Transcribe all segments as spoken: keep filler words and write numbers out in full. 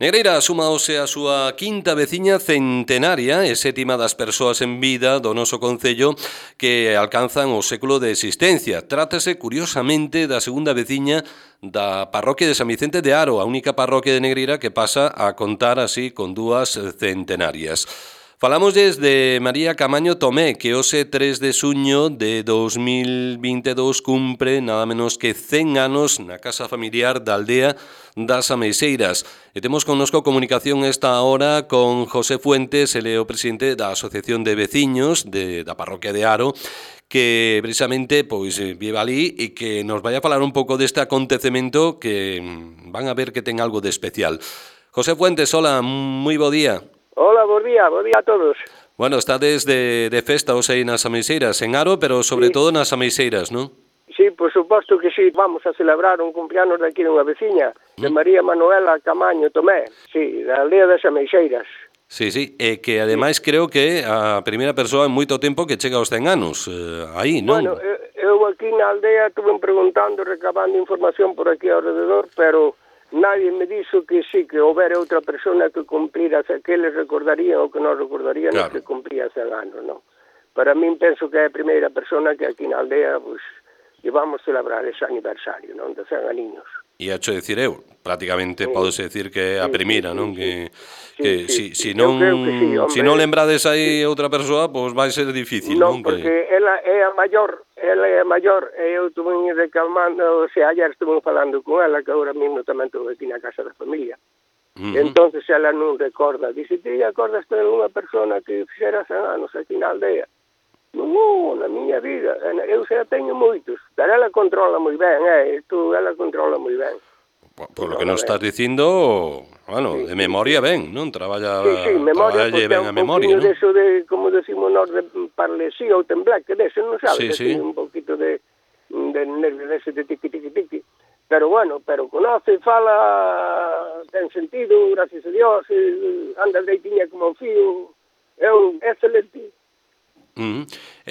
Negreira sumaose a súa quinta veciña centenaria e sétima das persoas en vida do noso concello que alcanzan o século de existencia. Trátase, curiosamente, da segunda veciña da parroquia de San Vicente de Aro, a única parroquia de Negreira que pasa a contar así con dúas centenarias. Falamos desde María Camaño Tomé, que hoxe tres de xuño de dos mil vinte e dous cumpre nada menos que cen anos na casa familiar da aldea das Ameixeiras. E temos connosco comunicación esta hora con José Fuentes, ele é o presidente da Asociación de Veciños de, da parroquia de Aro, que precisamente pois vive ali e que nos vai a falar un pouco deste acontecemento que van a ver que ten algo de especial. José Fuentes, hola, moi bo día. Hola, bo día, bo día a todos. Bueno, estades de, de festa hoxe aí nas Ameixeiras, en Aro, pero sobre sí. todo nas Ameixeiras, non? Sí, por suposto que sí, vamos a celebrar un cumpleanos daqui dunha veciña, de ¿Mm? María Manuela Camaño Tomé, sí, da aldea das Ameixeiras. Sí, sí, e que ademais sí. creo que a primeira persoa en moito tempo que chega aos cen anos, eh, aí, non? Bueno, eu aquí na aldea estuve preguntando, recabando información por aquí alrededor, pero nadie me dixo que sí, que houbera outra persona que cumplira, que eles recordarían ou que non recordarían claro. que cumpría cen anos, non? Para min penso que é a primeira persona que aquí na aldea, pues, vamos celebrar ese aniversario, non? De cen aniños. E hacho decir eu, prácticamente sí. podes decir que é a primeira, sí, sí, non? Que, sí, que sí, si, sí. si non sí, si non lembrades aí outra persoa, pois vai ser difícil, non? Non, porque que... ela é a maior, ela é a maior, e eu estuve reclamando, o sea, ayer estuve falando con ela, que agora mesmo tamén estou aquí na casa da familia. Uh -huh. Entonces ela non recorda, dice, ti acordas de unha persona que fixera cen anos aquí na aldea? Non, na miña vida, eu xa teño moitos, pero ela controla moi ben, eh, tú, ela controla moi ben. Por lo que nos estás dicindo, bueno, sí, de memoria sí, ben, non? Traballa, sí, sí, memoria, traballa ben a memoria, non? Deso de, como decimos nós, de parlesía ou tembleque, dese, non sabes? Sí, sí. Un poquito de, de nervio dese de tiqui, tiqui, tiqui. Pero bueno, pero conoce, fala, ten sentido, gracias a Dios, anda deitiña como un fío, é un excelente. Uh -huh.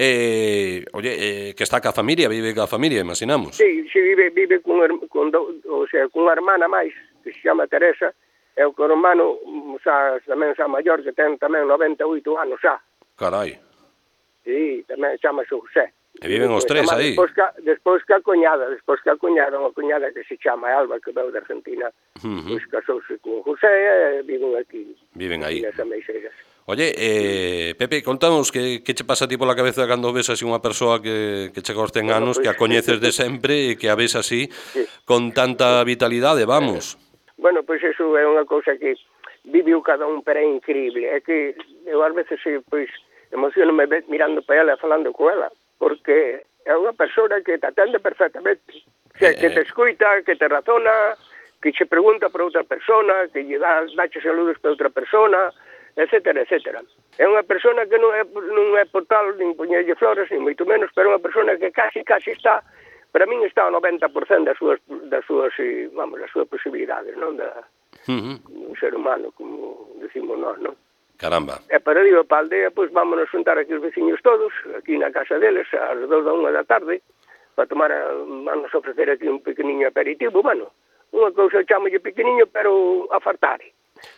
eh, oye, eh, que está ca familia, vive ca familia, imaginamos. Sí, sí, vive, vive con, con do, o sea, con unha hermana máis, que se chama Teresa, e o hermano, xa, tamén xa maior, que ten tamén noventa e oito anos xa. Carai. Sí, tamén chama José. E viven os tres aí. Despois que, despois que a coñada, despois que a coñada, unha coñada que se chama Alba, que veu de Argentina, uh -huh. pois casouse con José e viven aquí. Viven aí. Nas Ameixeiras. Oye, eh, Pepe, contanos que, que che pasa a ti pola cabeza cando ves así unha persoa que, que chega aos cen anos, bueno, pues, que a coñeces de sempre e que a ves así, sí. con tanta vitalidade, vamos. Bueno, pois pues eso é unha cousa que viviu cada un, pero é increíble. É que eu ás veces pois, emociono-me mirando para ela e falando con ela, porque é unha persona que te atende perfectamente, que, eh, que te escuita, que te razona, que che pregunta por outra persona, que lle dá, dache saludos para outra persona, etcétera, etcétera. É unha persona que non é, non é por tal, nin poñerlle flores, nin moito menos, pero é unha persona que casi, casi está, para min está ao noventa por cento das súas, das súas, vamos, das súas posibilidades, non? Da, uh -huh. un ser humano, como decimos nós, non? Caramba. E para digo, para a aldea, pois vámonos juntar aquí os veciños todos, aquí na casa deles, ás dous da unha da tarde, para tomar, a, vamos a ofrecer aquí un pequeniño aperitivo, bueno, unha cousa chamolle pequeniño, pero a fartare.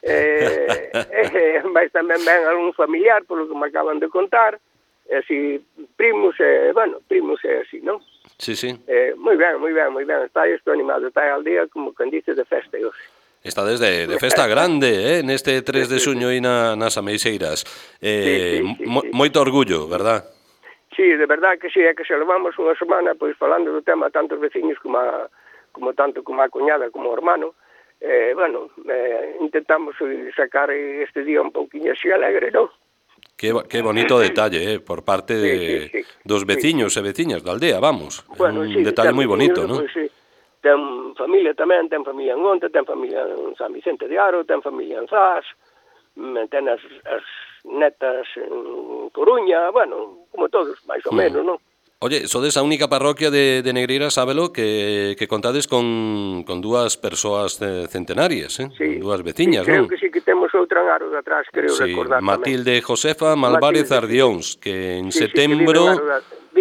eh, eh, mas tamén ven algún familiar, polo que me acaban de contar, e así, primos, eh, bueno, primos é así, non? Sí, sí. Eh, moi ben, moi ben, moi ben, está isto animado, está a aldea como quen dice de festa e hoxe. Está desde de festa grande, eh, neste tres de xuño aí na, nas Ameixeiras. Eh, sí, sí, sí, mo, sí. Moito orgullo, verdad? Sí, de verdad que sí, é que se levamos unha semana pois falando do tema tantos veciños como a, como tanto como a cuñada como o hermano. Eh, bueno, eh, intentamos sacar este día un pouquinho así alegre, non? Que, que bonito detalle, eh, por parte de, sí, sí, sí, dos veciños sí, sí. e veciñas da aldea, vamos. Bueno, un sí, detalle moi bonito, non? Pues, sí. Ten familia tamén, ten familia en Onte, ten familia en San Vicente de Aro, ten familia en Zas, ten as, as netas en Coruña, bueno, como todos, máis ou menos, non? Oye, sodes a única parroquia de, de Negreira, sábelo, que, que contades con, con dúas persoas centenarias, eh? Sí, dúas veciñas, sí, creo non? que sí que temos outra en Aro de atrás, creo sí, recordar Matilde tamén. Josefa Malvarez Ardións, que en sí, setembro sí, que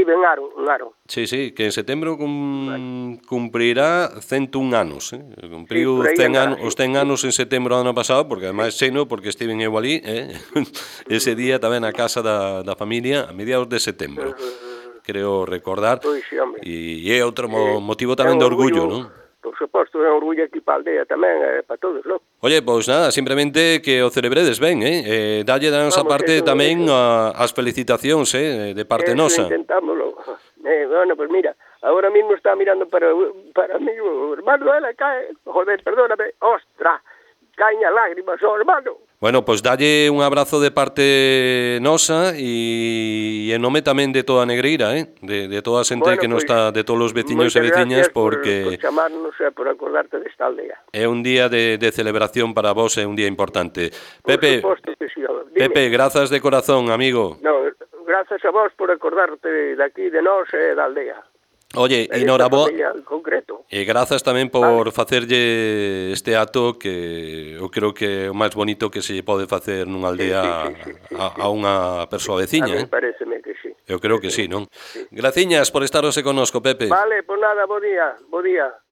vive en Aro, en Aro. Sí, sí, que en setembro cum, cumprirá cento un anos, eh? Cumpriu Sí, cen andará, anos, os sí, cen sí. anos en setembro do ano pasado, porque ademais seno, porque estiven eu ali, eh? Ese día tamén na casa da, da familia, a mediados de setembro, creo recordar, Pois, sí, home. e é outro Eh, mo, motivo é tamén un de orgullo, orgullo, non? por suposto, é un orgullo aquí para a aldea tamén, eh, para todos, non? Oye, pois nada, simplemente que o celebredes ben, eh? eh dalle da nosa Vamos, parte eso, tamén eso, a, as felicitacións, eh? De parte eso nosa. intentámoslo. Eh, bueno, pues mira, ahora mismo está mirando para, para mí, o hermano, ela cae, joder, perdóname, ostra, caen as lágrimas, oh, hermano. Bueno, pois dalle un abrazo de parte nosa e en nome tamén de toda a Negreira, eh? De, de toda a xente Bueno, que nos pois, está, de todos os veciños e moitas veciñas, gracias por, por porque chamarnos e por acordarte desta aldea. é un día de, de celebración para vos, é un día importante. Por Pepe, suposto que sí, dime. Pepe, grazas de corazón, amigo. No, gracias a vos por acordarte de aquí, de nós e da aldea. Oye, E desta enhoraboa. familia en concreto. E grazas tamén por Vale. facerlle este acto que eu creo que é o máis bonito que se lle pode facer nunha aldea Sí, sí, sí, sí, a, sí. a unha persoa A veciña, mí eh? pareceme que sí. Eu creo que sí, non? Sí. Graciñas por estarose connosco, Pepe. Vale, pues nada, bo día, bo día.